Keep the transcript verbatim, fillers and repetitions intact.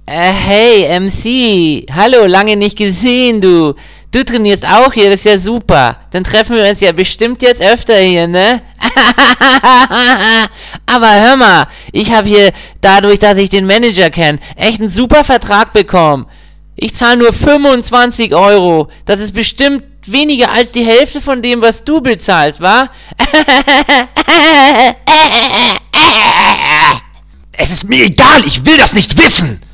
Äh, hey, M C. Hallo, lange nicht gesehen, du. Du trainierst auch hier, das ist ja super. Dann treffen wir uns ja bestimmt jetzt öfter hier, ne? Aber hör mal, ich habe hier, dadurch, dass ich den Manager kenne, echt einen super Vertrag bekommen. Ich zahle nur fünfundzwanzig Euro. Das ist bestimmt weniger als die Hälfte von dem, was du bezahlst, wa? Es ist mir egal, ich will das nicht wissen!